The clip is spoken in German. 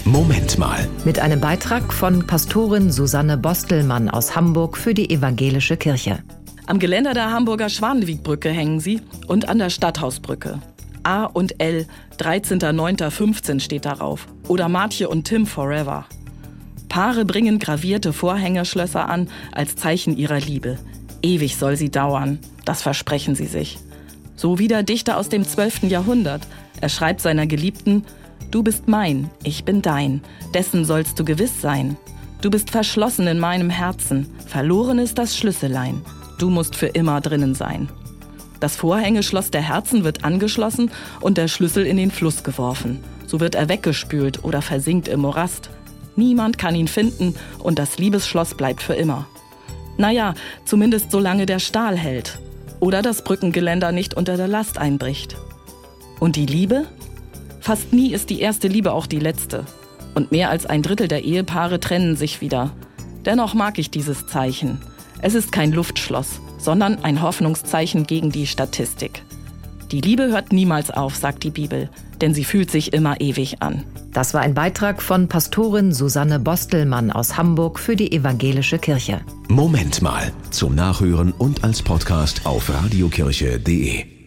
Moment mal. Mit einem Beitrag von Pastorin Susanne Bostelmann aus Hamburg für die Evangelische Kirche. Am Geländer der Hamburger Schwanewegbrücke hängen sie und an der Stadthausbrücke. A und L, 13.09.15 steht darauf. Oder Martje und Tim Forever. Paare bringen gravierte Vorhängeschlösser an als Zeichen ihrer Liebe. Ewig soll sie dauern, das versprechen sie sich. So wie der Dichter aus dem 12. Jahrhundert. Er schreibt seiner Geliebten: Du bist mein, ich bin dein, dessen sollst du gewiss sein. Du bist verschlossen in meinem Herzen, verloren ist das Schlüsselein. Du musst für immer drinnen sein. Das Vorhängeschloss der Herzen wird angeschlossen und der Schlüssel in den Fluss geworfen. So wird er weggespült oder versinkt im Morast. Niemand kann ihn finden und das Liebesschloss bleibt für immer. Naja, zumindest solange der Stahl hält. Oder das Brückengeländer nicht unter der Last einbricht. Und die Liebe? Fast nie ist die erste Liebe auch die letzte. Und mehr als 1/3 der Ehepaare trennen sich wieder. Dennoch mag ich dieses Zeichen. Es ist kein Luftschloss, sondern ein Hoffnungszeichen gegen die Statistik. Die Liebe hört niemals auf, sagt die Bibel, denn sie fühlt sich immer ewig an. Das war ein Beitrag von Pastorin Susanne Bostelmann aus Hamburg für die Evangelische Kirche. Moment mal. Zum Nachhören und als Podcast auf radiokirche.de.